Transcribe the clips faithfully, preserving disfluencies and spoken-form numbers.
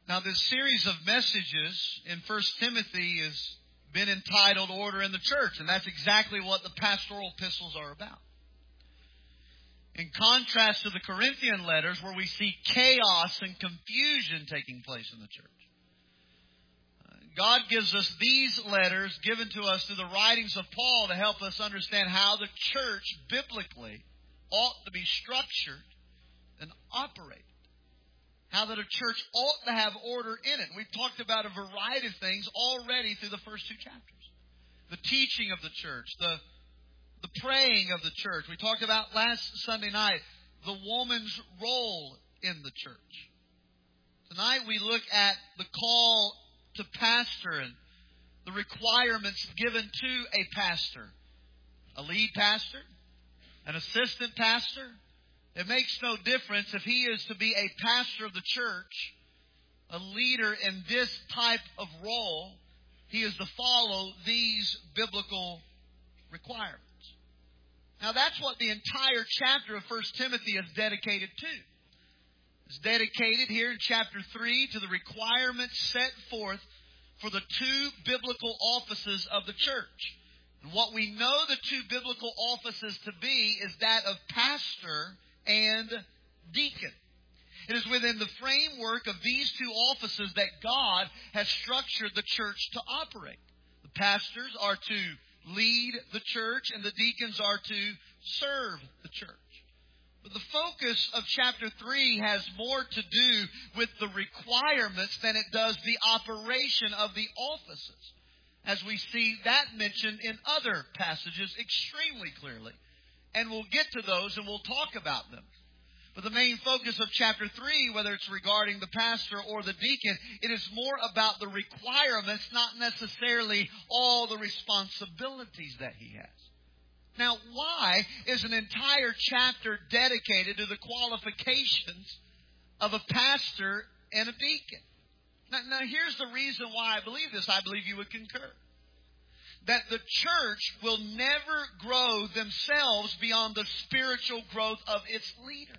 Now, this series of messages in First Timothy has been entitled Order in the Church, and that's exactly what the pastoral epistles are about. In contrast to the Corinthian letters, where we see chaos and confusion taking place in the church, God gives us these letters given to us through the writings of Paul to help us understand how the church biblically ought to be structured and operated. How that a church ought to have order in it. We've talked about a variety of things already through the first two chapters. The teaching of the church, the, the praying of the church. We talked about last Sunday night the woman's role in the church. Tonight we look at the call to pastor and the requirements given to a pastor. A lead pastor, an assistant pastor. It makes no difference if he is to be a pastor of the church, a leader in this type of role. He is to follow these biblical requirements. Now that's what the entire chapter of First Timothy is dedicated to. It's dedicated here in chapter three to the requirements set forth for the two biblical offices of the church. And what we know the two biblical offices to be is that of pastor and deacon. It is within the framework of these two offices that God has structured the church to operate. The pastors are to lead the church and the deacons are to serve the church. But the focus of chapter three has more to do with the requirements than it does the operation of the offices, as we see that mentioned in other passages extremely clearly. And we'll get to those and we'll talk about them. But the main focus of chapter three, whether it's regarding the pastor or the deacon, it is more about the requirements, not necessarily all the responsibilities that he has. Now, why is an entire chapter dedicated to the qualifications of a pastor and a deacon? Now, now here's the reason why I believe this. I believe you would concur. That the church will never grow themselves beyond the spiritual growth of its leaders.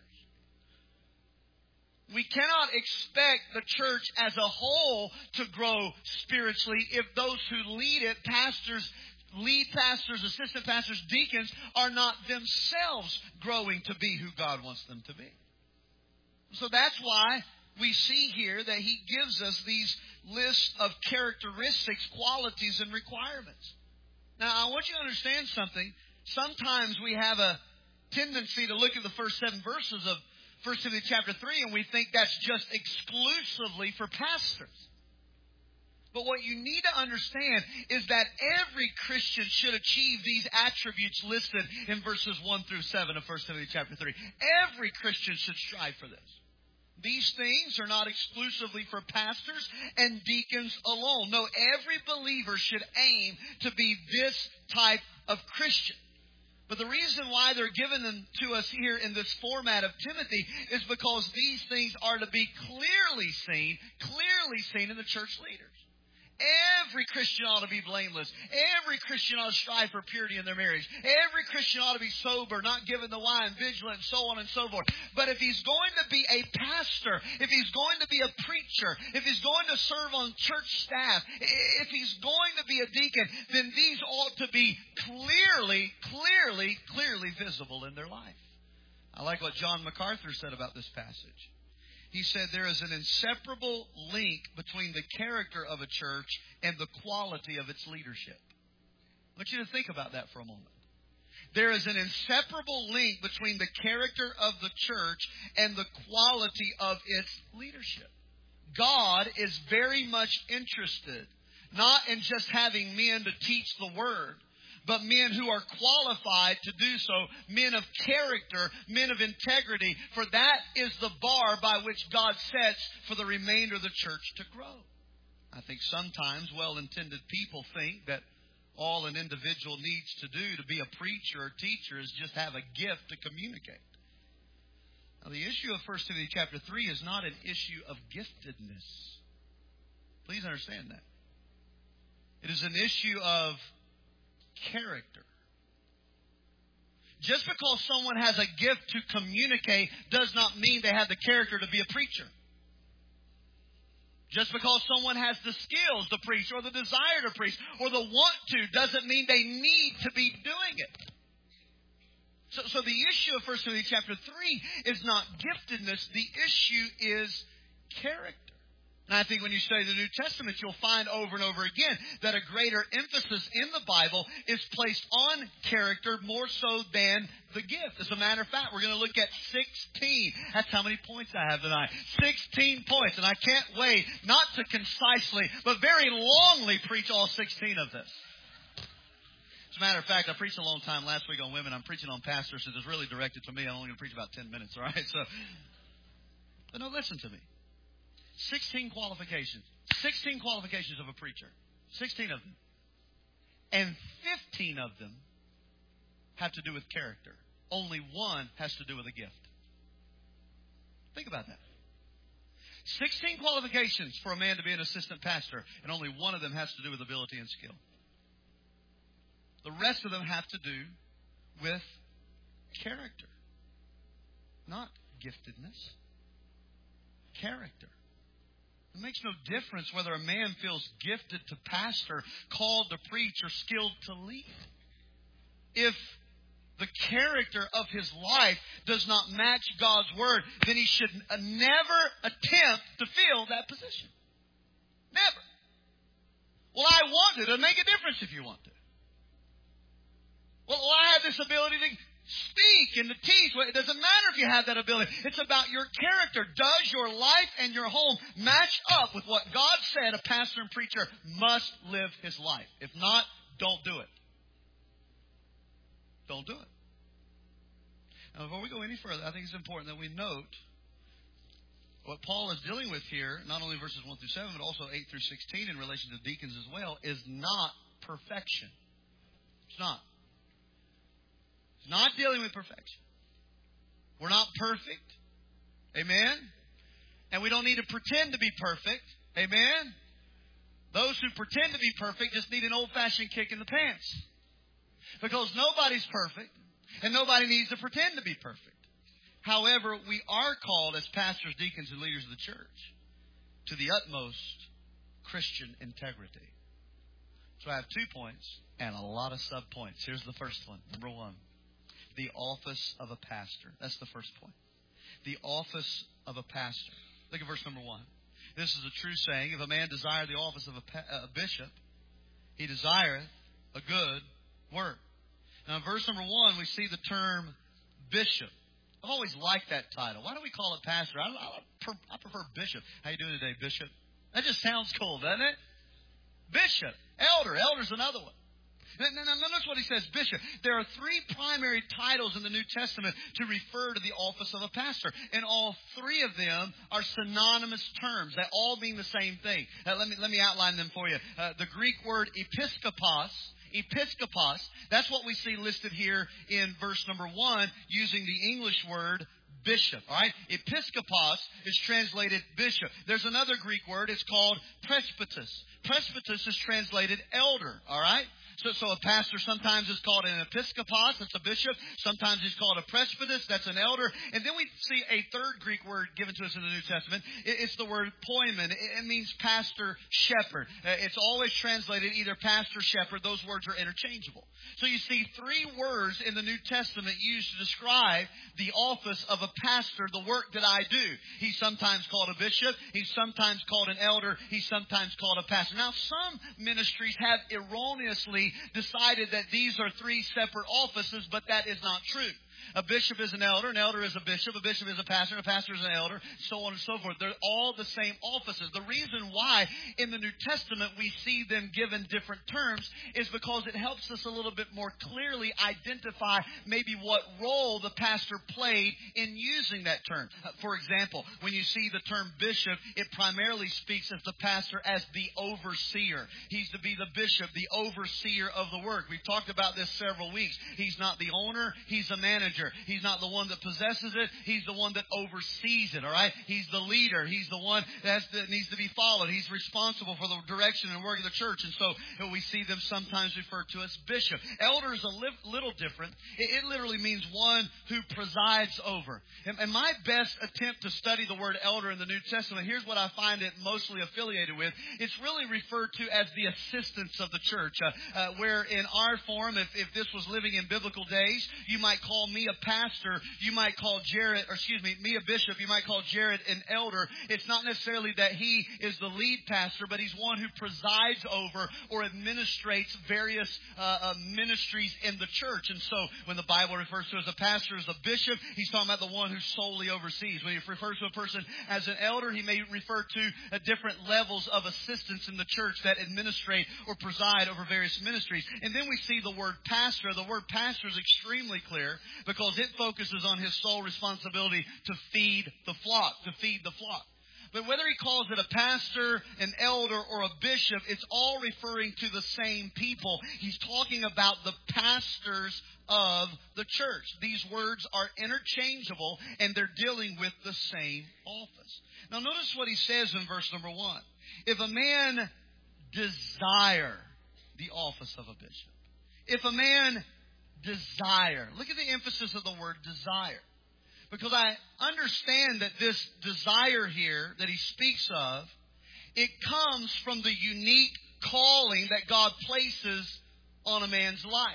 We cannot expect the church as a whole to grow spiritually if those who lead it, pastors, lead pastors, assistant pastors, deacons, are not themselves growing to be who God wants them to be. So that's why we see here that he gives us these lists of characteristics, qualities, and requirements. Now, I want you to understand something. Sometimes we have a tendency to look at the first seven verses of First Timothy chapter three and we think that's just exclusively for pastors. But what you need to understand is that every Christian should achieve these attributes listed in verses one through seven of First Timothy chapter three. Every Christian should strive for this. These things are not exclusively for pastors and deacons alone. No, every believer should aim to be this type of Christian. But the reason why they're given them to us here in this format of Timothy is because these things are to be clearly seen, clearly seen in the church leaders. Every Christian ought to be blameless. Every Christian ought to strive for purity in their marriage. Every Christian ought to be sober, not given the wine, vigilant, and so on and so forth. But if he's going to be a pastor, if he's going to be a preacher, if he's going to serve on church staff, if he's going to be a deacon, then these ought to be clearly, clearly, clearly visible in their life. I like what John MacArthur said about this passage. He said there is an inseparable link between the character of a church and the quality of its leadership. I want you to think about that for a moment. There is an inseparable link between the character of the church and the quality of its leadership. God is very much interested, not in just having men to teach the Word, but men who are qualified to do so, men of character, men of integrity, for that is the bar by which God sets for the remainder of the church to grow. I think sometimes well-intended people think that all an individual needs to do to be a preacher or teacher is just have a gift to communicate. Now, the issue of First Timothy chapter three is not an issue of giftedness. Please understand that. It is an issue of character. Just because someone has a gift to communicate does not mean they have the character to be a preacher. Just because someone has the skills to preach or the desire to preach or the want to doesn't mean they need to be doing it. So, so the issue of First Timothy chapter three is not giftedness. The issue is character. And I think when you study the New Testament, you'll find over and over again that a greater emphasis in the Bible is placed on character more so than the gift. As a matter of fact, we're going to look at sixteen. That's how many points I have tonight. sixteen points. And I can't wait not to concisely, but very longly preach all sixteen of this. As a matter of fact, I preached a long time last week on women. I'm preaching on pastors, so it's really directed to me. I'm only going to preach about ten minutes, all right? So, but no, listen to me. sixteen qualifications. sixteen qualifications of a preacher. sixteen of them. And fifteen of them have to do with character. Only one has to do with a gift. Think about that. sixteen qualifications for a man to be an assistant pastor, and only one of them has to do with ability and skill. The rest of them have to do with character. Not giftedness. Character. It makes no difference whether a man feels gifted to pastor, called to preach, or skilled to lead. If the character of his life does not match God's Word, then he should never attempt to fill that position. Never. Well, I want it. It'll make a difference if you want to. Well, I have this ability to speak and to teach. Well, it doesn't matter if you have that ability. It's about your character. Does your life and your home match up with what God said a pastor and preacher must live his life? If not, don't do it. Don't do it. Now, before we go any further, I think it's important that we note what Paul is dealing with here, not only verses one through seven, but also eight through sixteen in relation to deacons as well, is not perfection. It's not. It's not dealing with perfection. We're not perfect. Amen? And we don't need to pretend to be perfect. Amen? Those who pretend to be perfect just need an old-fashioned kick in the pants. Because nobody's perfect, and nobody needs to pretend to be perfect. However, we are called as pastors, deacons, and leaders of the church to the utmost Christian integrity. So I have two points and a lot of sub-points. Here's the first one. Number one. The office of a pastor. That's the first point. The office of a pastor. Look at verse number one. This is a true saying. If a man desire the office of a, pa- a bishop, he desireth a good work. Now in verse number one, we see the term bishop. I've always liked that title. Why do we call it pastor? I, I, I prefer bishop. How you doing today, bishop? That just sounds cool, doesn't it? Bishop. Elder. Elder's another one. Now, notice what he says, bishop. There are three primary titles in the New Testament to refer to the office of a pastor. And all three of them are synonymous terms. They all mean the same thing. Uh, let me let me outline them for you. Uh, the Greek word episkopos, episkopos, that's what we see listed here in verse number one using the English word bishop. All right? Episkopos is translated bishop. There's another Greek word. It's called presbytus. Presbytus is translated elder. All right? So, so a pastor sometimes is called an episkopos, that's a bishop. Sometimes he's called a presbytus, that's an elder. And then we see a third Greek word given to us in the New Testament. It's the word poimen. It means pastor, shepherd. It's always translated either pastor, shepherd. Those words are interchangeable. So you see three words in the New Testament used to describe the office of a pastor, the work that I do. He's sometimes called a bishop. He's sometimes called an elder. He's sometimes called a pastor. Now, some ministries have erroneously decided that these are three separate offices, but that is not true. A bishop is an elder, an elder is a bishop, a bishop is a pastor, and a pastor is an elder, so on and so forth. They're all the same offices. The reason why in the New Testament we see them given different terms is because it helps us a little bit more clearly identify maybe what role the pastor played in using that term. For example, when you see the term bishop, it primarily speaks of the pastor as the overseer. He's to be the bishop, the overseer of the work. We've talked about this several weeks. He's not the owner, he's a manager. manager. He's not the one that possesses it. He's the one that oversees it, all right? He's the leader. He's the one that, has to, that needs to be followed. He's responsible for the direction and work of the church. And so we see them sometimes referred to as bishop. Elder is a li- little different. It, it literally means one who presides over. And, and my best attempt to study the word elder in the New Testament, here's what I find it mostly affiliated with. It's really referred to as the assistants of the church, uh, uh, where in our form, if, if this was living in biblical days, you might call me a pastor, you might call Jared, or excuse me, me a bishop, you might call Jared an elder. It's not necessarily that he is the lead pastor, but he's one who presides over or administrates various uh, uh, ministries in the church. And so when the Bible refers to as a pastor, as a bishop, he's talking about the one who solely oversees. When he refers to a person as an elder, he may refer to uh, different levels of assistance in the church that administrate or preside over various ministries. And then we see the word pastor. The word pastor is extremely clear because it focuses on his sole responsibility to feed the flock, to feed the flock. But whether he calls it a pastor, an elder, or a bishop, it's all referring to the same people. He's talking about the pastors of the church. These words are interchangeable, and they're dealing with the same office. Now notice what he says in verse number one. If a man desire the office of a bishop. If a man desire. Look at the emphasis of the word desire. Because I understand that this desire here that he speaks of, it comes from the unique calling that God places on a man's life.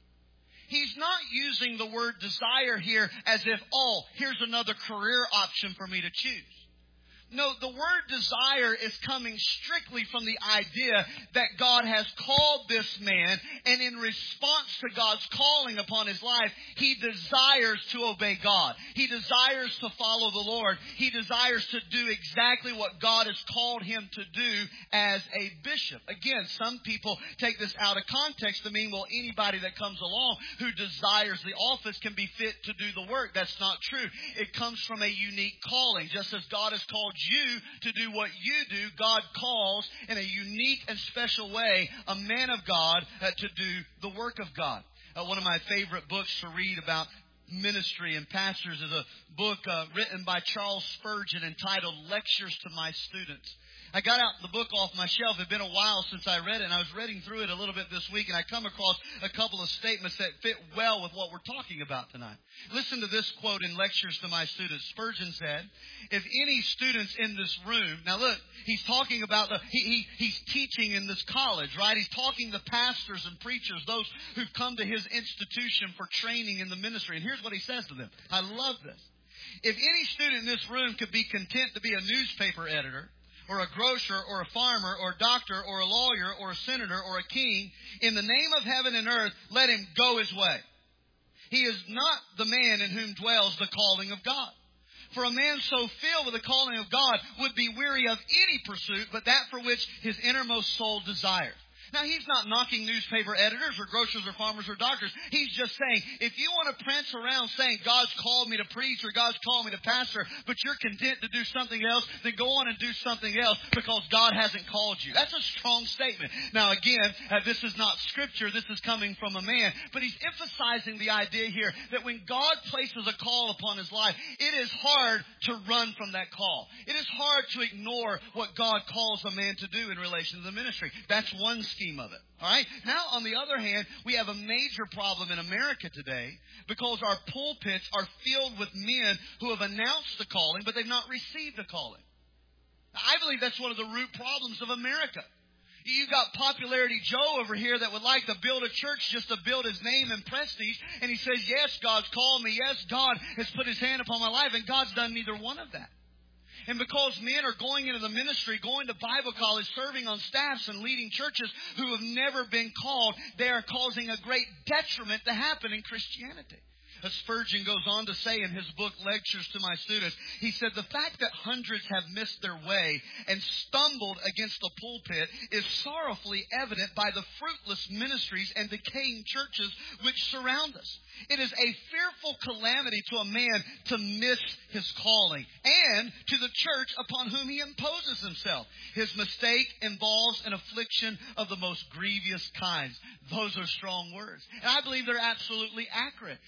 He's not using the word desire here as if, oh, here's another career option for me to choose. No, the word desire is coming strictly from the idea that God has called this man, and in response to God's calling upon his life, he desires to obey God. He desires to follow the Lord. He desires to do exactly what God has called him to do as a bishop. Again, some people take this out of context to mean, well, anybody that comes along who desires the office can be fit to do the work. That's not true. It comes from a unique calling. Just as God has called you to do what you do, God calls in a unique and special way a man of God uh, to do the work of God. Uh, one of my favorite books to read about ministry and pastors is a book uh, written by Charles Spurgeon entitled Lectures to My Students. I got out the book off my shelf. It had been a while since I read it, and I was reading through it a little bit this week, and I come across a couple of statements that fit well with what we're talking about tonight. Listen to this quote in Lectures to My Students. Spurgeon said, if any students in this room, now look, he's talking about, the, he, he, he's teaching in this college, right? He's talking to pastors and preachers, those who've come to his institution for training in the ministry. And here's what he says to them. I love this. If any student in this room could be content to be a newspaper editor, or a grocer, or a farmer, or a doctor, or a lawyer, or a senator, or a king, in the name of heaven and earth, let him go his way. He is not the man in whom dwells the calling of God. For a man so filled with the calling of God would be weary of any pursuit but that for which his innermost soul desires. Now, he's not knocking newspaper editors or grocers or farmers or doctors. He's just saying, if you want to prance around saying, God's called me to preach or God's called me to pastor, but you're content to do something else, then go on and do something else because God hasn't called you. That's a strong statement. Now, again, uh, this is not scripture. This is coming from a man. But he's emphasizing the idea here that when God places a call upon his life, it is hard to run from that call. It is hard to ignore what God calls a man to do in relation to the ministry. That's one scheme of it. All right. Now, on the other hand, we have a major problem in America today because our pulpits are filled with men who have announced the calling, but they've not received the calling. I believe that's one of the root problems of America. You've got Popularity Joe over here that would like to build a church just to build his name and prestige. And he says, yes, God's called me. Yes, God has put his hand upon my life. And God's done neither one of that. And because men are going into the ministry, going to Bible college, serving on staffs and leading churches who have never been called, they are causing a great detriment to happen in Christianity. As Spurgeon goes on to say in his book, Lectures to My Students, he said, the fact that hundreds have missed their way and stumbled against the pulpit is sorrowfully evident by the fruitless ministries and decaying churches which surround us. It is a fearful calamity to a man to miss his calling and to the church upon whom he imposes himself. His mistake involves an affliction of the most grievous kinds. Those are strong words. And I believe they're absolutely accurate. How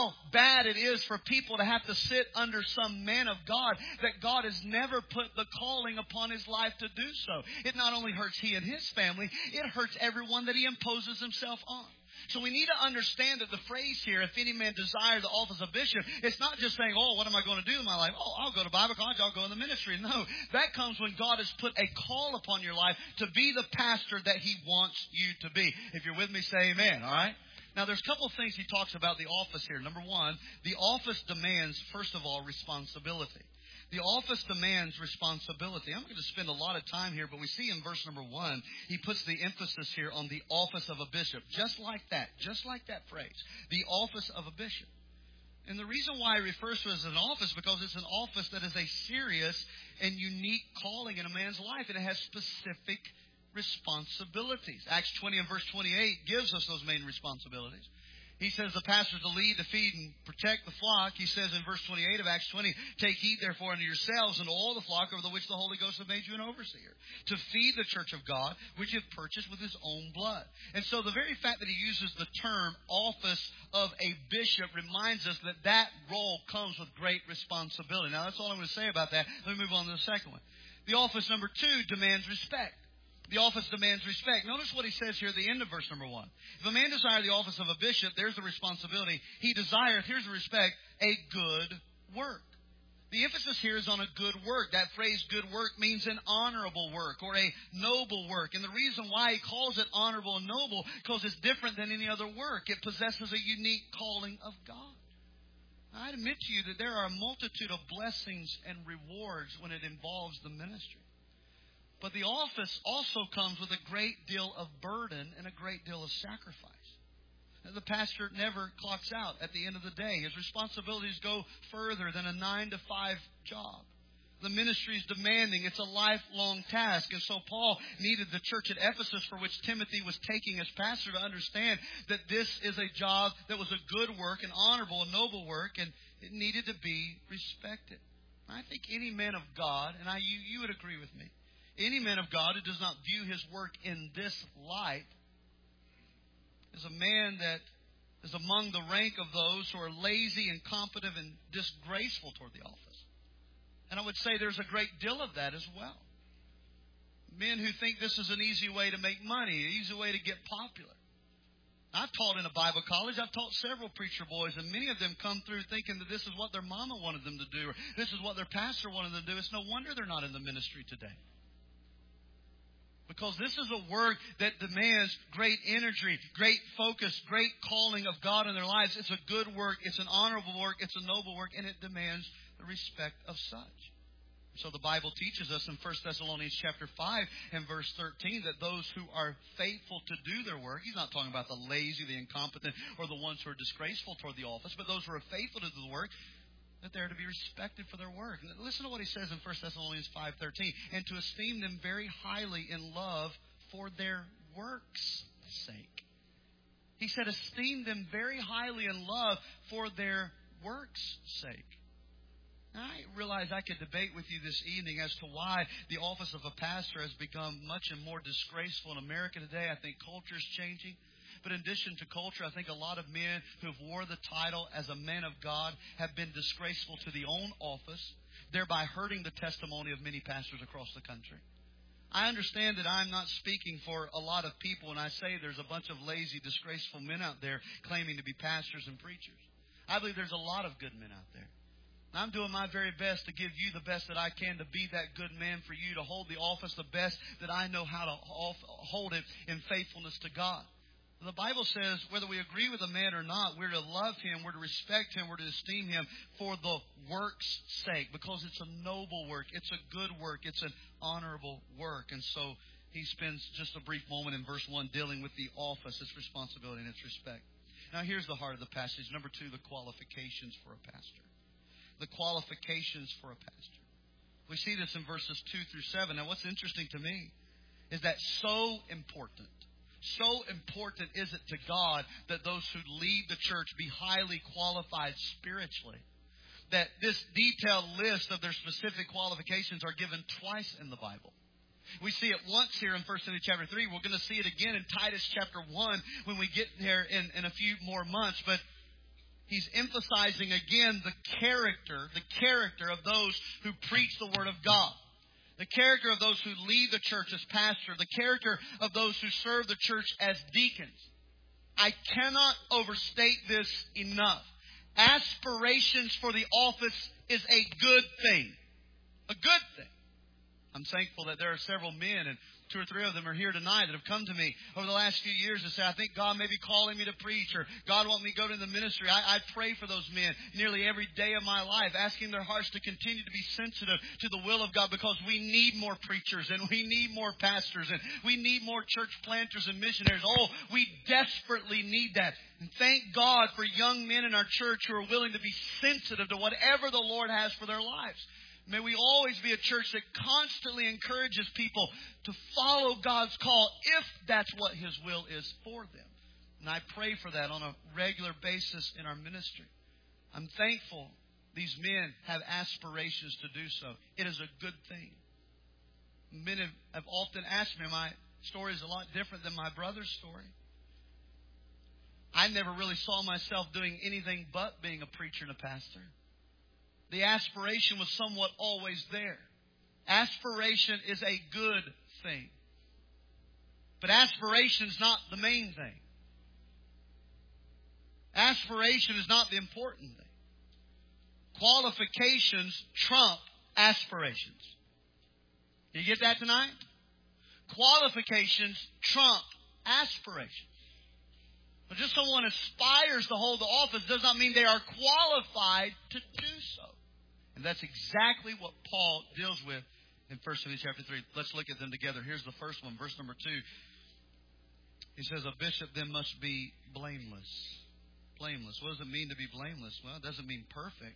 how bad it is for people to have to sit under some man of God that God has never put the calling upon his life to do so. It not only hurts he and his family, it hurts everyone that he imposes himself on. So we need to understand that the phrase here, if any man desire the office of bishop, it's not just saying, oh, what am I going to do in my life? Oh, I'll go to Bible college, I'll go in the ministry. No, that comes when God has put a call upon your life to be the pastor that he wants you to be. If you're with me, say amen, all right? Now, there's a couple of things he talks about the office here. Number one, the office demands, first of all, responsibility. The office demands responsibility. I'm going to spend a lot of time here, but we see in verse number one, he puts the emphasis here on the office of a bishop. Just like that. Just like that phrase. The office of a bishop. And the reason why he refers to it as an office, because it's an office that is a serious and unique calling in a man's life, and it has specific responsibilities. Acts twenty and verse twenty-eight gives us those main responsibilities. He says the pastor is to lead, to feed, and protect the flock. He says in verse twenty-eight of Acts twenty, take heed therefore unto yourselves and to all the flock over the which the Holy Ghost hath made you an overseer, to feed the church of God, which he hath purchased with his own blood. And so the very fact that he uses the term office of a bishop reminds us that that role comes with great responsibility. Now that's all I'm going to say about that. Let me move on to the second one. The office number two demands respect. The office demands respect. Notice what he says here at the end of verse number one. If a man desire the office of a bishop, there's the responsibility. He desireth, here's the respect, a good work. The emphasis here is on a good work. That phrase good work means an honorable work or a noble work. And the reason why he calls it honorable and noble, because it's different than any other work. It possesses a unique calling of God. I admit to you that there are a multitude of blessings and rewards when it involves the ministry. But the office also comes with a great deal of burden and a great deal of sacrifice. The pastor never clocks out at the end of the day. His responsibilities go further than a nine to five job. The ministry is demanding. It's a lifelong task. And so Paul needed the church at Ephesus, for which Timothy was taking as pastor, to understand that this is a job that was a good work, an honorable, a noble work, and it needed to be respected. I think any man of God, and I, you, you would agree with me, any man of God who does not view his work in this light is a man that is among the rank of those who are lazy, incompetent, and disgraceful toward the office. And I would say there's a great deal of that as well. Men who think this is an easy way to make money, an easy way to get popular. I've taught in a Bible college. I've taught several preacher boys, and many of them come through thinking that this is what their mama wanted them to do, or this is what their pastor wanted them to do. It's no wonder they're not in the ministry today. Because this is a work that demands great energy, great focus, great calling of God in their lives. It's a good work. It's an honorable work. It's a noble work. And it demands the respect of such. So the Bible teaches us in First Thessalonians chapter five and verse thirteen that those who are faithful to do their work, he's not talking about the lazy, the incompetent, or the ones who are disgraceful toward the office, but those who are faithful to the work, that they're to be respected for their work. And listen to what he says in First Thessalonians five thirteen. And to esteem them very highly in love for their works' sake. He said, esteem them very highly in love for their works' sake. Now, I realize I could debate with you this evening as to why the office of a pastor has become much and more disgraceful in America today. I think culture is changing. But in addition to culture, I think a lot of men who have wore the title as a man of God have been disgraceful to the own office, thereby hurting the testimony of many pastors across the country. I understand that I'm not speaking for a lot of people when I say there's a bunch of lazy, disgraceful men out there claiming to be pastors and preachers. I believe there's a lot of good men out there. I'm doing my very best to give you the best that I can to be that good man for you, to hold the office the best that I know how to hold it in faithfulness to God. The Bible says whether we agree with a man or not, we're to love him, we're to respect him, we're to esteem him for the work's sake, because it's a noble work, it's a good work, it's an honorable work. And so he spends just a brief moment in verse one dealing with the office, its responsibility, and its respect. Now here's the heart of the passage. Number two, the qualifications for a pastor. The qualifications for a pastor. We see this in verses two through seven. Now what's interesting to me is that so important, so important is it to God that those who lead the church be highly qualified spiritually, that this detailed list of their specific qualifications are given twice in the Bible. We see it once here in First Timothy chapter three. We're going to see it again in Titus chapter one when we get there in, in a few more months. But he's emphasizing again the character, the character of those who preach the Word of God. The character of those who lead the church as pastor. The character of those who serve the church as deacons. I cannot overstate this enough. Aspirations for the office is a good thing. A good thing. I'm thankful that there are several men, and two or three of them are here tonight, that have come to me over the last few years and say, I think God may be calling me to preach, or God wants me to go to the ministry. I, I pray for those men nearly every day of my life, asking their hearts to continue to be sensitive to the will of God, because we need more preachers, and we need more pastors, and we need more church planters and missionaries. Oh, we desperately need that. And thank God for young men in our church who are willing to be sensitive to whatever the Lord has for their lives. May we always be a church that constantly encourages people to follow God's call if that's what His will is for them. And I pray for that on a regular basis in our ministry. I'm thankful these men have aspirations to do so. It is a good thing. Men have, have often asked me, my story is a lot different than my brother's story. I never really saw myself doing anything but being a preacher and a pastor. The aspiration was somewhat always there. Aspiration is a good thing. But aspiration is not the main thing. Aspiration is not the important thing. Qualifications trump aspirations. You get that tonight? Qualifications trump aspirations. But just someone aspires to hold the office does not mean they are qualified to do so. And that's exactly what Paul deals with in First Timothy chapter three. Let's look at them together. Here's the first one, verse number two. He says, a bishop then must be blameless. Blameless. What does it mean to be blameless? Well, it doesn't mean perfect.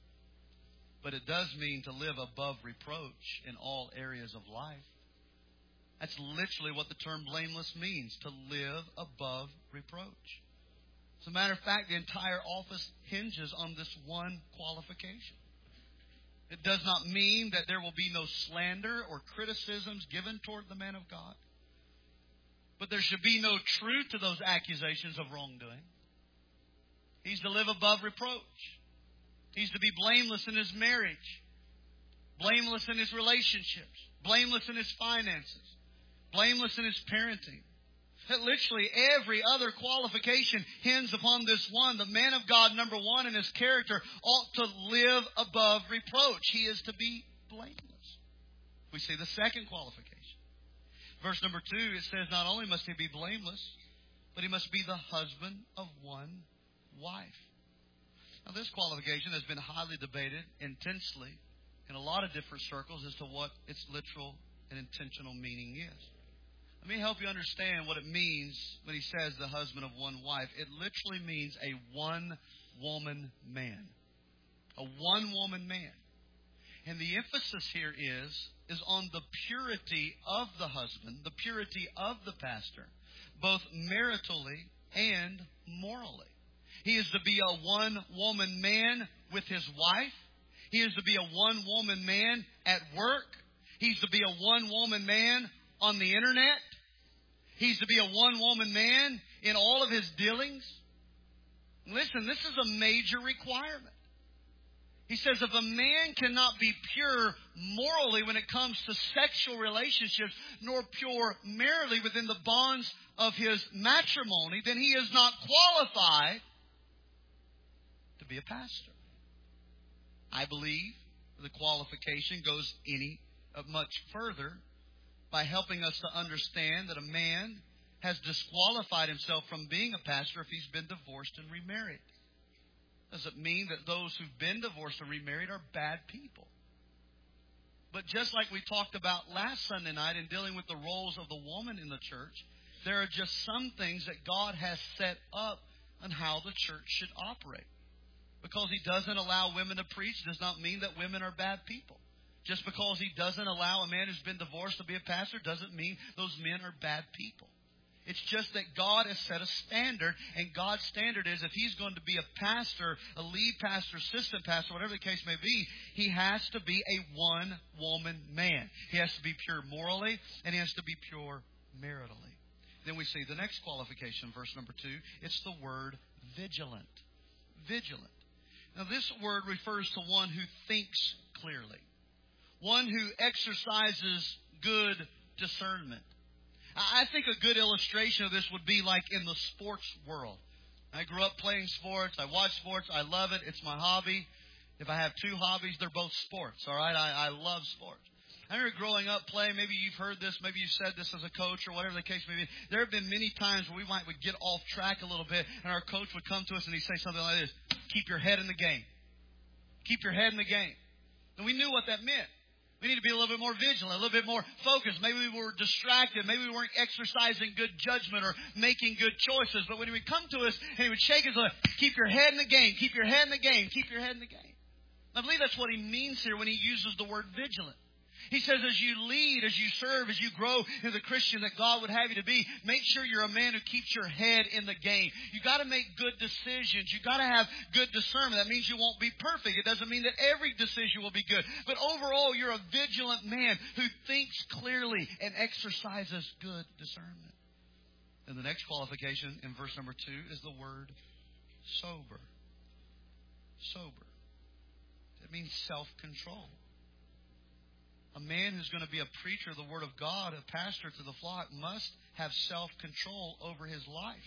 But it does mean to live above reproach in all areas of life. That's literally what the term blameless means, to live above reproach. As a matter of fact, the entire office hinges on this one qualification. It does not mean that there will be no slander or criticisms given toward the man of God. But there should be no truth to those accusations of wrongdoing. He's to live above reproach. He's to be blameless in his marriage, blameless in his relationships, blameless in his finances, blameless in his parenting. That literally every other qualification hinges upon this one. The man of God, number one, in his character ought to live above reproach. He is to be blameless. We see the second qualification. Verse number two, it says not only must he be blameless, but he must be the husband of one wife. Now, this qualification has been highly debated intensely in a lot of different circles as to what its literal and intentional meaning is. Let me help you understand what it means when he says the husband of one wife. It literally means a one-woman man. A one-woman man. And the emphasis here is, is on the purity of the husband, the purity of the pastor, both maritally and morally. He is to be a one-woman man with his wife. He is to be a one-woman man at work. He's to be a one-woman man on the internet. He's to be a one-woman man in all of his dealings. Listen, this is a major requirement. He says if a man cannot be pure morally when it comes to sexual relationships, nor pure maritally within the bonds of his matrimony, then he is not qualified to be a pastor. I believe the qualification goes any uh, much further by helping us to understand that a man has disqualified himself from being a pastor if he's been divorced and remarried. Does it mean that those who've been divorced and remarried are bad people? But just like we talked about last Sunday night in dealing with the roles of the woman in the church, there are just some things that God has set up on how the church should operate. Because He doesn't allow women to preach does not mean that women are bad people. Just because He doesn't allow a man who's been divorced to be a pastor doesn't mean those men are bad people. It's just that God has set a standard, and God's standard is if He's going to be a pastor, a lead pastor, assistant pastor, whatever the case may be, he has to be a one-woman man. He has to be pure morally, and he has to be pure maritally. Then we see the next qualification, verse number two. It's the word vigilant. vigilant. Now, this word refers to one who thinks clearly, one who exercises good discernment. I think a good illustration of this would be like in the sports world. I grew up playing sports. I watch sports. I love it. It's my hobby. If I have two hobbies, they're both sports. All right? I, I love sports. I remember growing up playing, maybe you've heard this, maybe you've said this as a coach or whatever the case may be. There have been many times where we might would get off track a little bit and our coach would come to us and he'd say something like this: keep your head in the game. Keep your head in the game. And we knew what that meant. We need to be a little bit more vigilant, a little bit more focused. Maybe we were distracted. Maybe we weren't exercising good judgment or making good choices. But when he would come to us and he would shake us, like, keep your head in the game, keep your head in the game, keep your head in the game. I believe that's what he means here when he uses the word vigilant. He says as you lead, as you serve, as you grow into the Christian that God would have you to be, make sure you're a man who keeps your head in the game. You've got to make good decisions. You've got to have good discernment. That means you won't be perfect. It doesn't mean that every decision will be good. But overall, you're a vigilant man who thinks clearly and exercises good discernment. And the next qualification in verse number two is the word sober. Sober. It means self-control. A man who's going to be a preacher of the Word of God, a pastor to the flock, must have self-control over his life.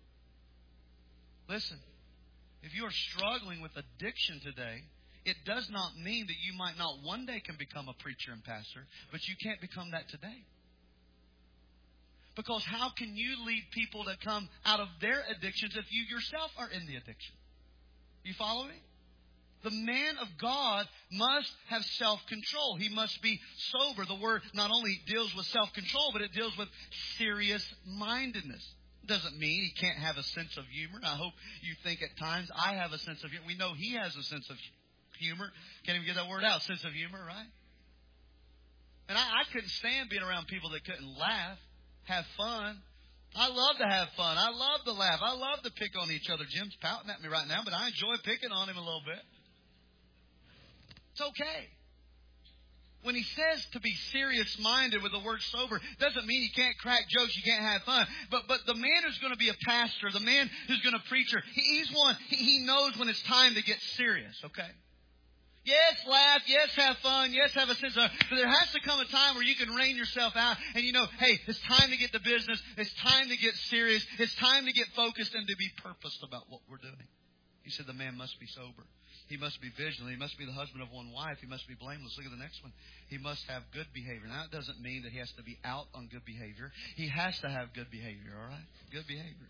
Listen, if you are struggling with addiction today, it does not mean that you might not one day can become a preacher and pastor, but you can't become that today. Because how can you lead people to come out of their addictions if you yourself are in the addiction? You follow me? The man of God must have self-control. He must be sober. The word not only deals with self-control, but it deals with serious-mindedness. It doesn't mean he can't have a sense of humor. I hope you think at times I have a sense of humor. We know he has a sense of humor. Can't even get that word out. Sense of humor, right? And I, I couldn't stand being around people that couldn't laugh, have fun. I love to have fun. I love to laugh. I love to pick on each other. Jim's pouting at me right now, but I enjoy picking on him a little bit. It's okay. When he says to be serious-minded with the word sober, doesn't mean you can't crack jokes, you can't have fun. But but the man who's going to be a pastor, the man who's going to preach, he's one, he knows when it's time to get serious, okay? Yes, laugh. Yes, have fun. Yes, have a sense of... But there has to come a time where you can rein yourself out and you know, hey, it's time to get to business. It's time to get serious. It's time to get focused and to be purposed about what we're doing. He said the man must be sober. He must be vigilant. He must be the husband of one wife. He must be blameless. Look at the next one. He must have good behavior. Now, that doesn't mean that he has to be out on good behavior. He has to have good behavior, all right? Good behavior.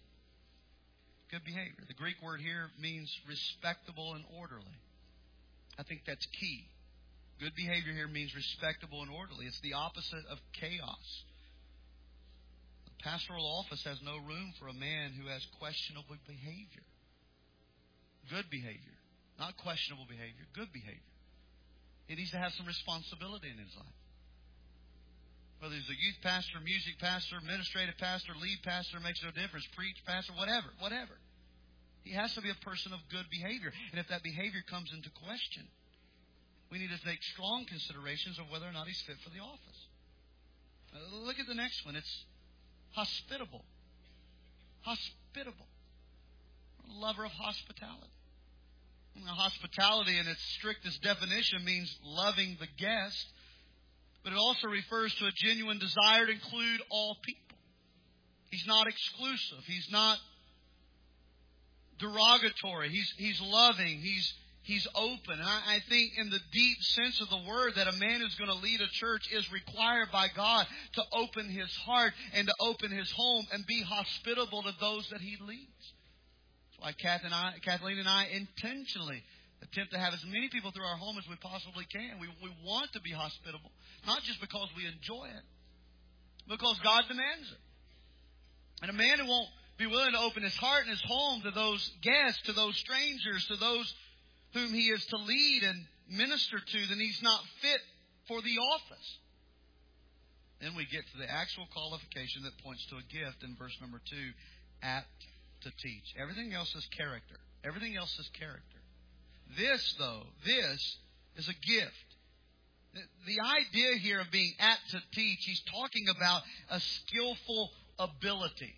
Good behavior. The Greek word here means respectable and orderly. I think that's key. Good behavior here means respectable and orderly. It's the opposite of chaos. The pastoral office has no room for a man who has questionable behavior. Good behavior. Not questionable behavior, good behavior. He needs to have some responsibility in his life. Whether he's a youth pastor, music pastor, administrative pastor, lead pastor, makes no difference. Preach, pastor, whatever, whatever. He has to be a person of good behavior. And if that behavior comes into question, we need to make strong considerations of whether or not he's fit for the office. Uh, look at the next one. It's hospitable. Hospitable. A lover of hospitality. Now, hospitality in its strictest definition means loving the guest, but it also refers to a genuine desire to include all people. He's not exclusive. He's not derogatory. He's he's loving. He's he's open. And I, I think in the deep sense of the word that a man who's going to lead a church is required by God to open his heart and to open his home and be hospitable to those that he leads. Why Kath and I, Kathleen and I intentionally attempt to have as many people through our home as we possibly can. We, we want to be hospitable, not just because we enjoy it, because God demands it. And a man who won't be willing to open his heart and his home to those guests, to those strangers, to those whom he is to lead and minister to, then he's not fit for the office. Then we get to the actual qualification that points to a gift in verse number two, apt to teach. Everything else is character. Everything else is character. This, though, this is a gift. The idea here of being apt to teach, he's talking about a skillful ability.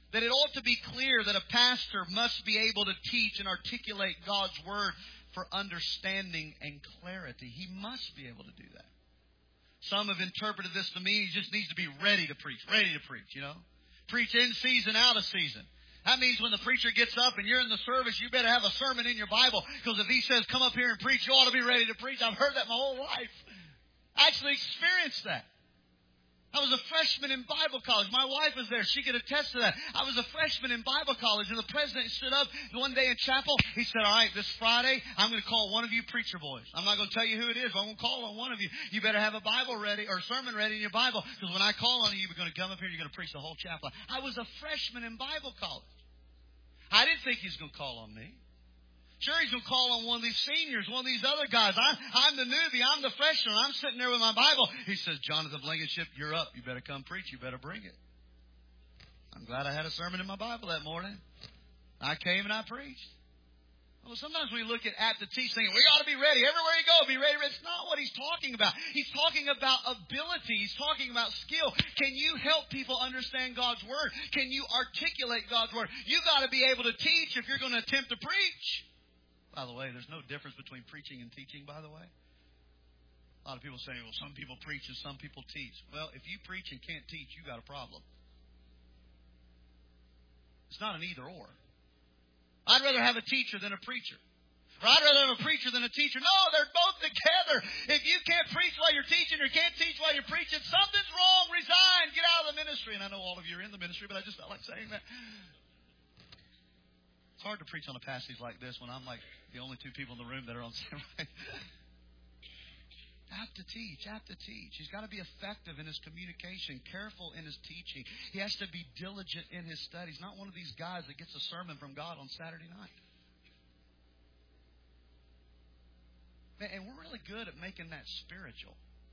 That it ought to be clear that a pastor must be able to teach and articulate God's Word for understanding and clarity. He must be able to do that. Some have interpreted this to mean he just needs to be ready to preach. Ready to preach, you know. Preach in season, out of season. That means when the preacher gets up and you're in the service, you better have a sermon in your Bible. Because if he says, come up here and preach, you ought to be ready to preach. I've heard that my whole life. I actually experienced that. I was a freshman in Bible college. My wife was there. She could attest to that. I was a freshman in Bible college, and the president stood up one day in chapel. He said, all right, this Friday, I'm going to call one of you preacher boys. I'm not going to tell you who it is, but I'm going to call on one of you. You better have a Bible ready or sermon ready in your Bible, because when I call on you, you're going to come up here and you're going to preach the whole chapel. I was a freshman in Bible college. I didn't think he was going to call on me. Sure, he's going to call on one of these seniors, one of these other guys. I'm, I'm the newbie. I'm the freshman. I'm sitting there with my Bible. He says, Jonathan Blankenship, you're up. You better come preach. You better bring it. I'm glad I had a sermon in my Bible that morning. I came and I preached. Well, sometimes we look at apt to teach thinking, we ought to be ready. Everywhere you go, be ready. It's not what he's talking about. He's talking about ability. He's talking about skill. Can you help people understand God's Word? Can you articulate God's Word? You've got to be able to teach if you're going to attempt to preach. By the way, there's no difference between preaching and teaching, by the way. A lot of people say, well, some people preach and some people teach. Well, if you preach and can't teach, you got a problem. It's not an either or. I'd rather have a teacher than a preacher. Or I'd rather have a preacher than a teacher. No, they're both together. If you can't preach while you're teaching or can't teach while you're preaching, something's wrong. Resign. Get out of the ministry. And I know all of you are in the ministry, but I just felt like saying that. It's hard to preach on a passage like this when I'm like the only two people in the room that are on the same right. Apt to teach, apt to teach. He's got to be effective in his communication, careful in his teaching. He has to be diligent in his studies. Not one of these guys that gets a sermon from God on Saturday night. And we're really good at making that spiritual.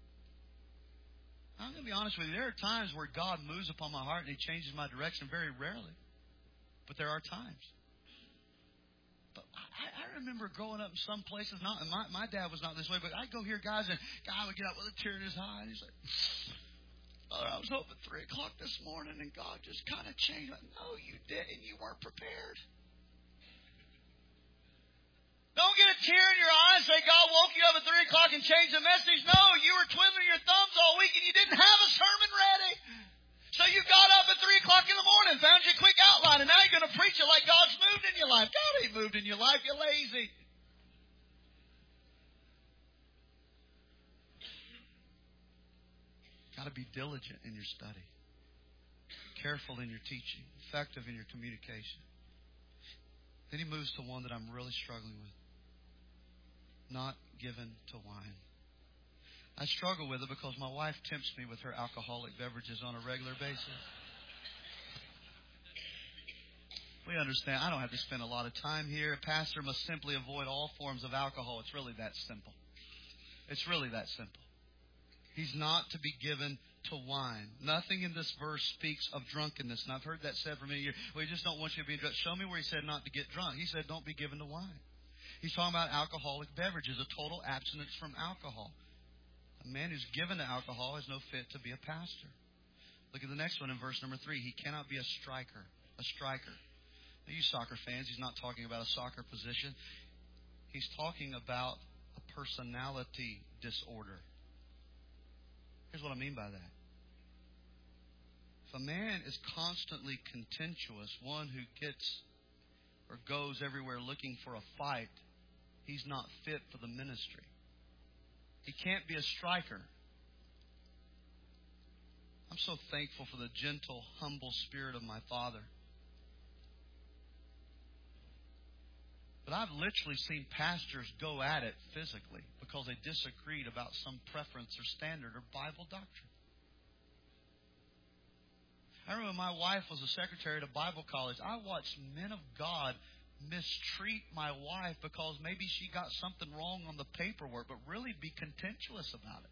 I'm going to be honest with you. There are times where God moves upon my heart and He changes my direction. Very rarely. But there are times. But I, I remember growing up in some places, not and my, my dad was not this way, but I'd go hear guys, and a guy would get up with a tear in his eye, and he's like, oh, I was hoping three o'clock this morning, and God just kind of changed. Like, no, you didn't. You weren't prepared. Don't get a tear in your eye and say God woke you up at three o'clock and changed the message. No, you were twiddling your thumbs all week, and you didn't have a sermon ready. So you got up at three o'clock in the morning, found your quick outline, and now you're going to preach it like God's moved in your life. God ain't moved in your life. You're lazy. Got to be diligent in your study. Careful in your teaching. Effective in your communication. Then he moves to one that I'm really struggling with. Not given to wine. I struggle with it because my wife tempts me with her alcoholic beverages on a regular basis. We understand. I don't have to spend a lot of time here. A pastor must simply avoid all forms of alcohol. It's really that simple. It's really that simple. He's not to be given to wine. Nothing in this verse speaks of drunkenness. And I've heard that said for many years. Well, he just don't want you to be drunk. Show me where he said not to get drunk. He said don't be given to wine. He's talking about alcoholic beverages, a total abstinence from alcohol. A man who's given to alcohol is no fit to be a pastor. Look at the next one in verse number three. He cannot be a striker. A striker. Now, you soccer fans, he's not talking about a soccer position. He's talking about a personality disorder. Here's what I mean by that. If a man is constantly contentious, one who gets or goes everywhere looking for a fight, he's not fit for the ministry. He can't be a striker. I'm so thankful for the gentle, humble spirit of my father. But I've literally seen pastors go at it physically because they disagreed about some preference or standard or Bible doctrine. I remember my wife was a secretary at a Bible college. I watched men of God mistreat my wife because maybe she got something wrong on the paperwork, but really be contentious about it.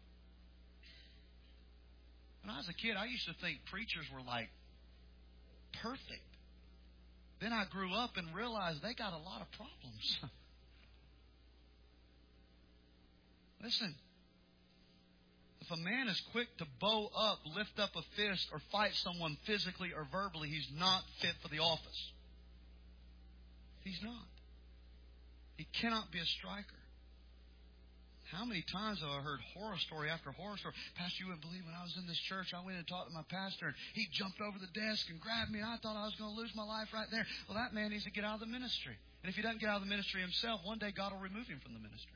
When I was a kid, I used to think preachers were like perfect. Then I grew up and realized they got a lot of problems. Listen, If a man is quick to bow up, lift up a fist, or fight someone physically or verbally, he's not fit for the office. He's not. He cannot be a striker. How many times have I heard horror story after horror story? Pastor, you wouldn't believe when I was in this church, I went and talked to my pastor, and he jumped over the desk and grabbed me, and I thought I was going to lose my life right there. Well, that man needs to get out of the ministry. And if he doesn't get out of the ministry himself, one day God will remove him from the ministry.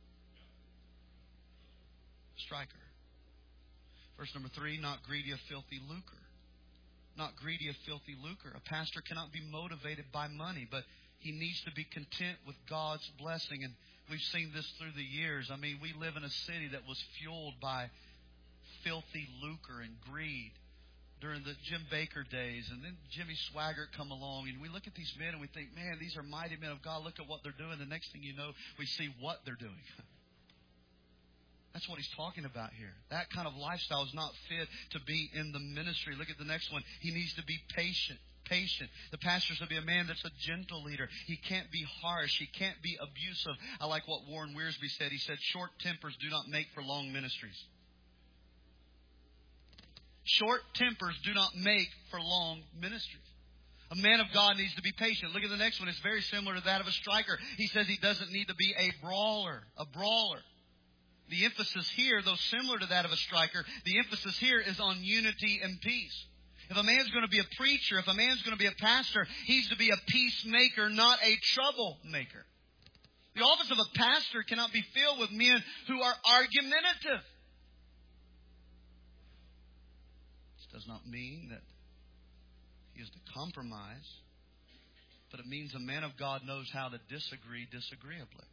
Striker. Verse number three, not greedy of filthy lucre. Not greedy of filthy lucre. A pastor cannot be motivated by money, but he needs to be content with God's blessing. And we've seen this through the years. I mean, we live in a city that was fueled by filthy lucre and greed during the Jim Baker days. And then Jimmy Swaggart come along. And we look at these men and we think, man, these are mighty men of God. Look at what they're doing. The next thing you know, we see what they're doing. That's what he's talking about here. That kind of lifestyle is not fit to be in the ministry. Look at the next one. He needs to be patient. Patient. The pastor should be a man that's a gentle leader. He can't be harsh. He can't be abusive. I like what Warren Wiersbe said. He said, short tempers do not make for long ministries. Short tempers do not make for long ministries. A man of God needs to be patient. Look at the next one. It's very similar to that of a striker. He says he doesn't need to be a brawler. A brawler. The emphasis here, though similar to that of a striker, the emphasis here is on unity and peace. If a man's going to be a preacher, if a man's going to be a pastor, he's to be a peacemaker, not a troublemaker. The office of a pastor cannot be filled with men who are argumentative. This does not mean that he is to compromise, but it means a man of God knows how to disagree disagreeably.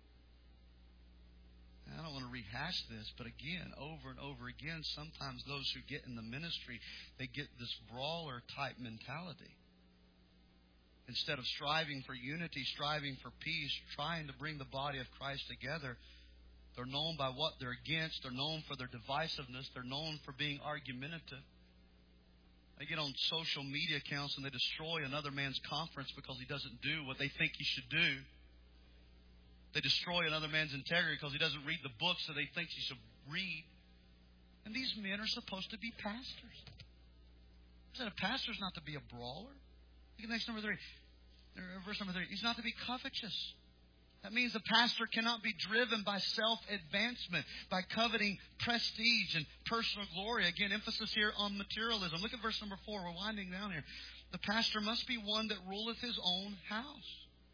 I don't want to rehash this, but again, over and over again, sometimes those who get in the ministry, they get this brawler-type mentality. Instead of striving for unity, striving for peace, trying to bring the body of Christ together, they're known by what they're against. They're known for their divisiveness. They're known for being argumentative. They get on social media accounts and they destroy another man's conference because he doesn't do what they think he should do. They destroy another man's integrity because he doesn't read the books that they think he should read. And these men are supposed to be pastors. He said a pastor's not to be a brawler. Look at next number three. Verse number three. He's not to be covetous. That means the pastor cannot be driven by self-advancement, by coveting prestige and personal glory. Again, emphasis here on materialism. Look at verse number four. We're winding down here. The pastor must be one that ruleth his own house.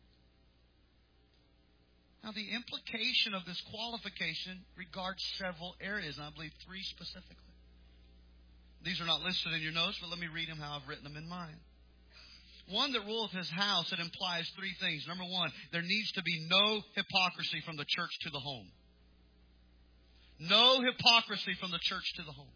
Now, the implication of this qualification regards several areas, and I believe three specifically. These are not listed in your notes, but let me read them how I've written them in mine. One that ruleth his house, it implies three things. Number one, there needs to be no hypocrisy from the church to the home. No hypocrisy from the church to the home.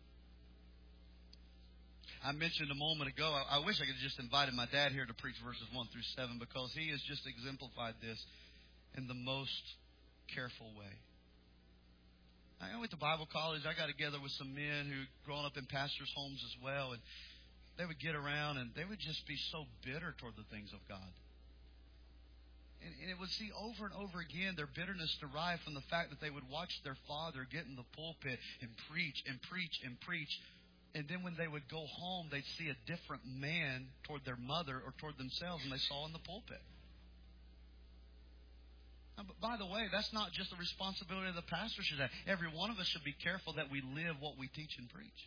I mentioned a moment ago, I, I wish I could have just invited my dad here to preach verses one through seven because he has just exemplified this in the most careful way. I went to Bible college. I got together with some men who grown up in pastors' homes as well, and they would get around and they would just be so bitter toward the things of God. And, and it would see over and over again their bitterness derived from the fact that they would watch their father get in the pulpit and preach and preach and preach. And then when they would go home, they'd see a different man toward their mother or toward themselves than they saw in the pulpit. But by the way, that's not just the responsibility of the pastor should have. Every one of us should be careful that we live what we teach and preach.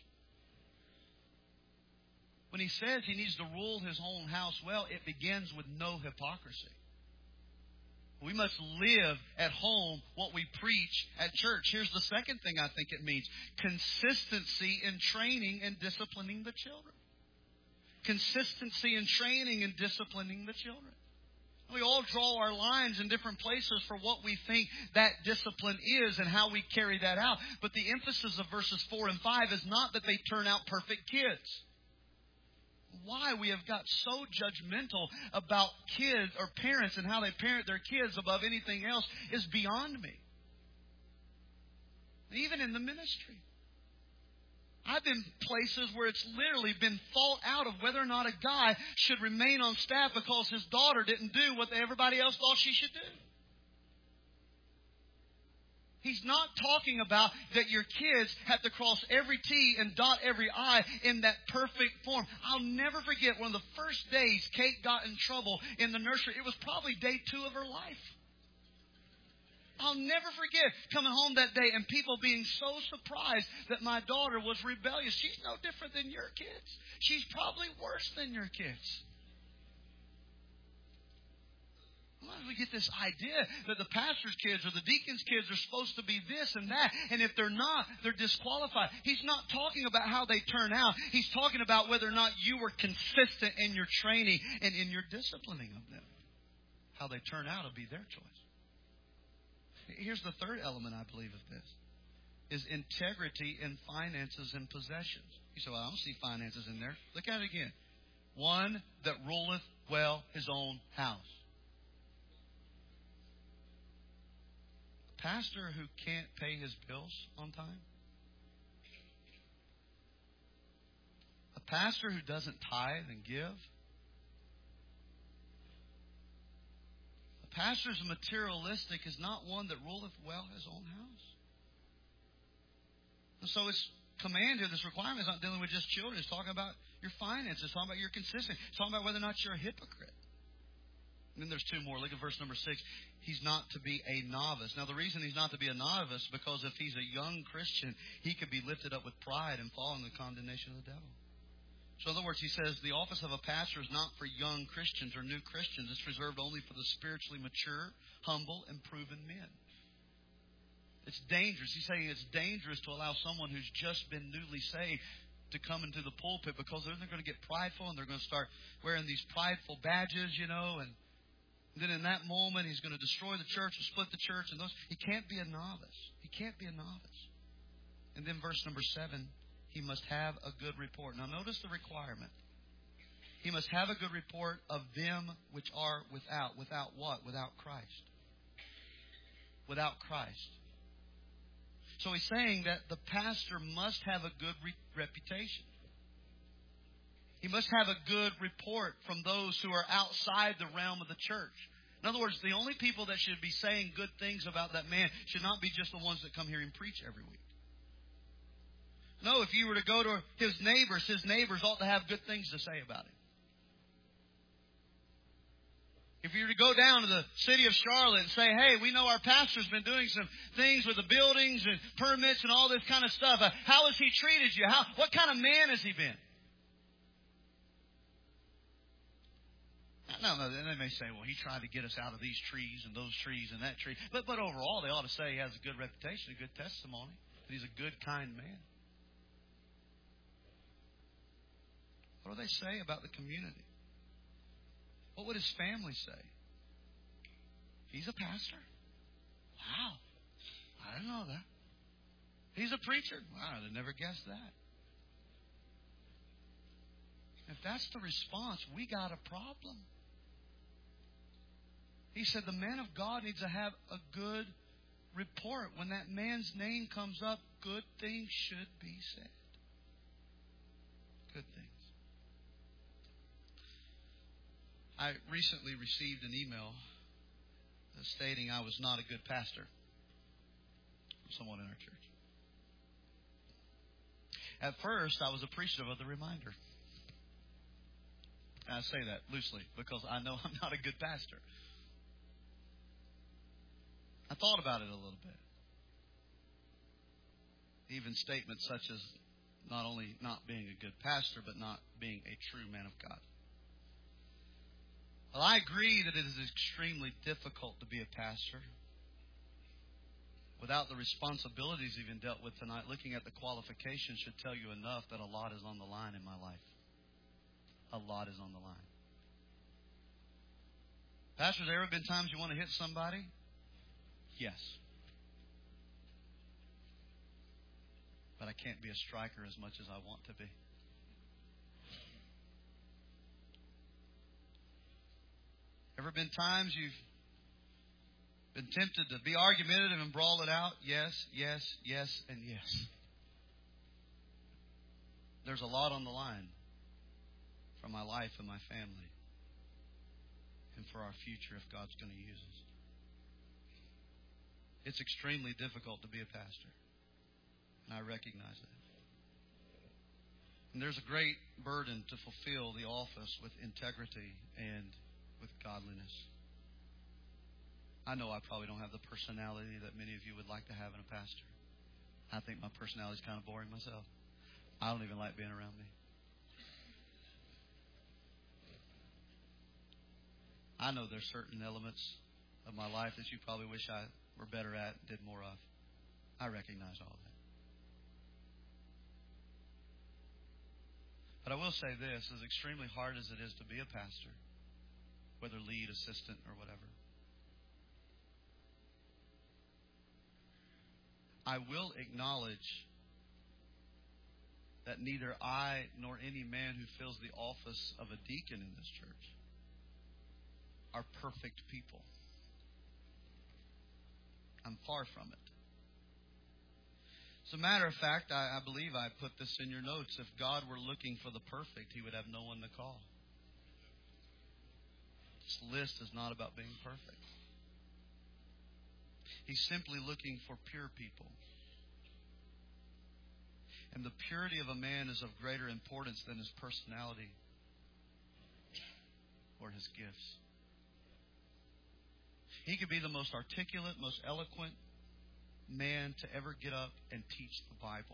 When he says he needs to rule his own house well, it begins with no hypocrisy. We must live at home what we preach at church. Here's the second thing I think it means. Consistency in training and disciplining the children. Consistency in training and disciplining the children. We all draw our lines in different places for what we think that discipline is and how we carry that out. But the emphasis of verses four and five is not that they turn out perfect kids. Why we have got so judgmental about kids or parents and how they parent their kids above anything else is beyond me. Even in the ministry. I've been places where it's literally been fought out of whether or not a guy should remain on staff because his daughter didn't do what everybody else thought she should do. He's not talking about that your kids have to cross every T and dot every I in that perfect form. I'll never forget one of the first days Kate got in trouble in the nursery. It was probably day two of her life. I'll never forget coming home that day and people being so surprised that my daughter was rebellious. She's no different than your kids. She's probably worse than your kids. Why do we get this idea that the pastor's kids or the deacon's kids are supposed to be this and that? And if they're not, they're disqualified. He's not talking about how they turn out. He's talking about whether or not you were consistent in your training and in your disciplining of them. How they turn out will be their choice. Here's the third element, I believe, of this, is integrity in finances and possessions. You say, well, I don't see finances in there. Look at it again. One that ruleth well his own house. A pastor who can't pay his bills on time. A pastor who doesn't tithe and give. A pastor who's materialistic is not one that ruleth well his own house. And so it's command here, this requirement is not dealing with just children. It's talking about your finances. It's talking about your consistency. It's talking about whether or not you're a hypocrite. And then there's two more. Look at verse number six. He's not to be a novice. Now, the reason he's not to be a novice, because if he's a young Christian, he could be lifted up with pride and fall in the condemnation of the devil. So in other words, he says the office of a pastor is not for young Christians or new Christians. It's reserved only for the spiritually mature, humble, and proven men. It's dangerous. He's saying it's dangerous to allow someone who's just been newly saved to come into the pulpit, because then they're going to get prideful and they're going to start wearing these prideful badges, you know, and then in that moment he's going to destroy the church and split the church. And those, he can't be a novice. He can't be a novice. And then verse number seven, he must have a good report. Now notice the requirement. He must have a good report of them which are without. Without what? Without Christ. Without Christ. So he's saying that the pastor must have a good re- reputation. He must have a good report from those who are outside the realm of the church. In other words, the only people that should be saying good things about that man should not be just the ones that come here and preach every week. No, if you were to go to his neighbors, his neighbors ought to have good things to say about him. If you were to go down to the city of Charlotte and say, hey, we know our pastor's been doing some things with the buildings and permits and all this kind of stuff. Uh, how has he treated you? How, what kind of man has he been? No, no, they may say, well, he tried to get us out of these trees and those trees and that tree. But, but overall, they ought to say he has a good reputation, a good testimony, that he's a good, kind man. What do they say about the community? What would his family say? He's a pastor? Wow. I didn't know that. He's a preacher? Wow, I'd have never guessed that. If that's the response, we got a problem. He said the man of God needs to have a good report. When that man's name comes up, good things should be said. Good things. I recently received an email stating I was not a good pastor from someone in our church. At first, I was appreciative of the reminder. And I say that loosely because I know I'm not a good pastor. I thought about it a little bit. Even statements such as not only not being a good pastor, but not being a true man of God. Well, I agree that it is extremely difficult to be a pastor. Without the responsibilities even dealt with tonight, looking at the qualifications should tell you enough that a lot is on the line in my life. A lot is on the line. Pastor, there ever been times you want to hit somebody? Yes. But I can't be a striker as much as I want to be. Ever been times you've been tempted to be argumentative and brawl it out? Yes, yes, yes, and yes. There's a lot on the line for my life and my family and for our future if God's going to use us. It's extremely difficult to be a pastor. And I recognize that. And there's a great burden to fulfill the office with integrity and with godliness. I know I probably don't have the personality that many of you would like to have in a pastor. I think my personality is kind of boring myself. I don't even like being around me. I know there's certain elements of my life that you probably wish I were better at, did more of. I recognize all that. But I will say this, as extremely hard as it is to be a pastor, whether lead, assistant, or whatever, I will acknowledge that neither I nor any man who fills the office of a deacon in this church are perfect people. I'm far from it. As a matter of fact, I, I believe I put this in your notes. If God were looking for the perfect, He would have no one to call. This list is not about being perfect. He's simply looking for pure people. And the purity of a man is of greater importance than his personality or his gifts. He could be the most articulate, most eloquent man to ever get up and teach the Bible.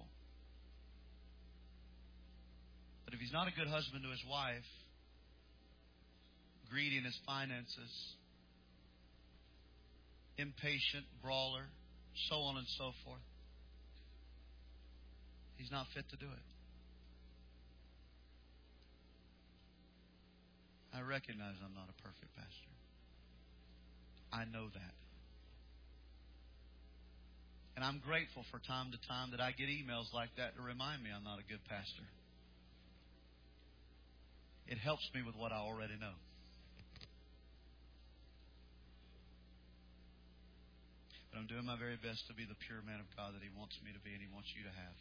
But if he's not a good husband to his wife, greedy in his finances, impatient, brawler, so on and so forth, he's not fit to do it. I recognize I'm not a perfect pastor. I know that. And I'm grateful for time to time that I get emails like that to remind me I'm not a good pastor. It helps me with what I already know. But I'm doing my very best to be the pure man of God that He wants me to be and He wants you to have.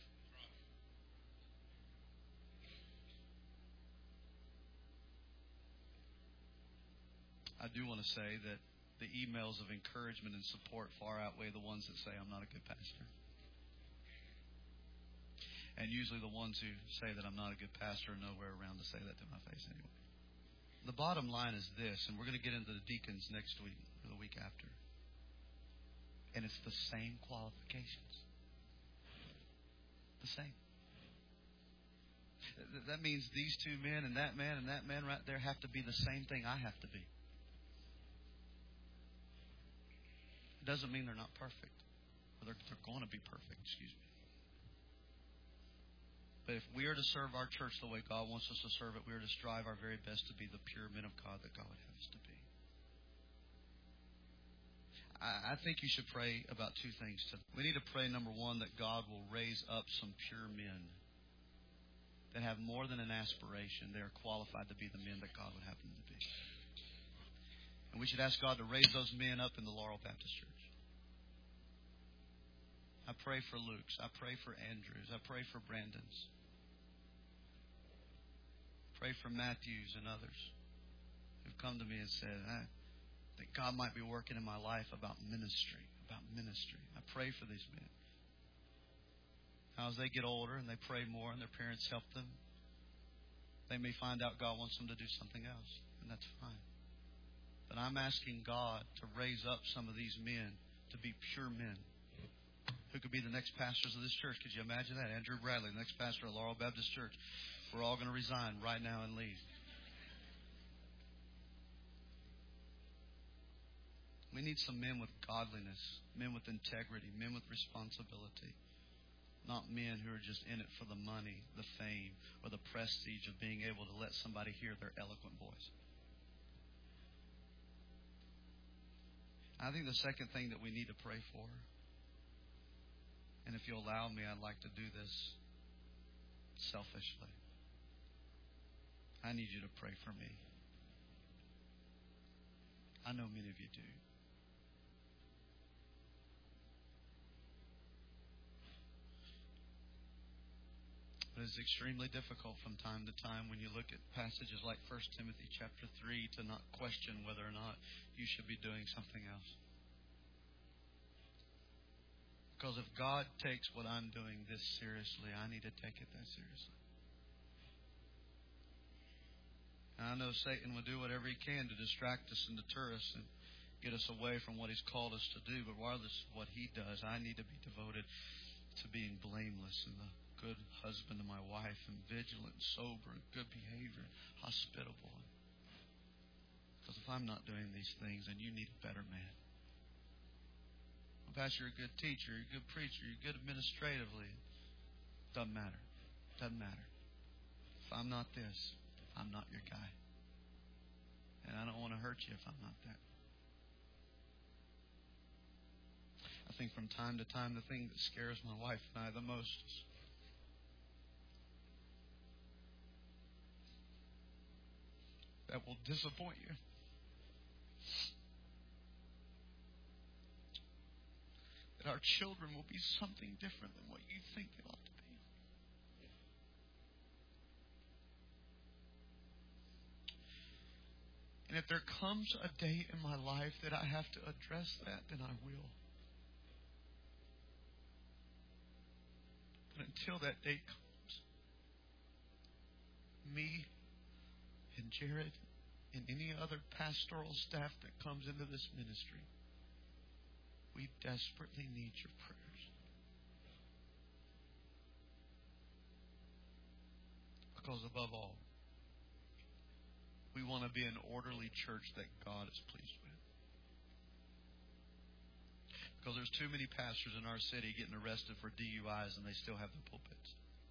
I do want to say that the emails of encouragement and support far outweigh the ones that say I'm not a good pastor. And usually the ones who say that I'm not a good pastor are nowhere around to say that to my face anyway. The bottom line is this, and we're going to get into the deacons next week or the week after. And it's the same qualifications. The same. That means these two men and that man and that man right there have to be the same thing I have to be. It doesn't mean they're not perfect. Or they're, they're going to be perfect, excuse me. But if we are to serve our church the way God wants us to serve it, we are to strive our very best to be the pure men of God that God would have us to be. I, I think you should pray about two things today. We need to pray, number one, that God will raise up some pure men that have more than an aspiration. They are qualified to be the men that God would have them to be. And we should ask God to raise those men up in the Laurel Baptist Church. I pray for Luke's. I pray for Andrew's. I pray for Brandon's. Pray for Matthew's and others who've come to me and said, I think God might be working in my life about ministry, about ministry. I pray for these men. Now, as they get older and they pray more and their parents help them, they may find out God wants them to do something else, and that's fine. But I'm asking God to raise up some of these men to be pure men who could be the next pastors of this church. Could you imagine that? Andrew Bradley, the next pastor of Laurel Baptist Church. We're all going to resign right now and leave. We need some men with godliness, men with integrity, men with responsibility. Not men who are just in it for the money, the fame, or the prestige of being able to let somebody hear their eloquent voice. I think the second thing that we need to pray for, and if you'll allow me, I'd like to do this selfishly. I need you to pray for me. I know many of you do. But it's extremely difficult from time to time when you look at passages like First Timothy chapter three to not question whether or not you should be doing something else. Because if God takes what I'm doing this seriously, I need to take it that seriously. And I know Satan will do whatever he can to distract us and deter us and get us away from what he's called us to do. But regardless of what he does, I need to be devoted to being blameless and the good husband to my wife and vigilant, sober, and good behavior, and hospitable. Because if I'm not doing these things, then you need a better man. Well, Pastor, you're a good teacher, you're a good preacher, you're good administratively. Doesn't matter. Doesn't matter. If I'm not this, I'm not your guy. And I don't want to hurt you if I'm not that. I think from time to time the thing that scares my wife and I the most is that will disappoint you. That our children will be something different than what you think they ought to be. And if there comes a day in my life that I have to address that, then I will. But until that day comes, me and Jared and any other pastoral staff that comes into this ministry, we desperately need your prayers. Because above all, we want to be an orderly church that God is pleased with. Because there's too many pastors in our city getting arrested for D U Is and they still have their pulpits.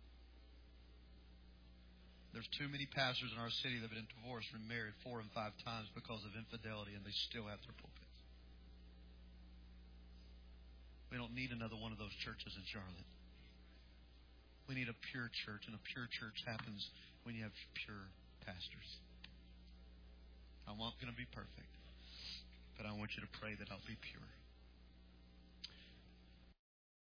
There's too many pastors in our city that have been divorced and married four and five times because of infidelity and they still have their pulpits. We don't need another one of those churches in Charlotte. We need a pure church, and a pure church happens when you have pure pastors. I'm not going to be perfect, but I want you to pray that I'll be pure.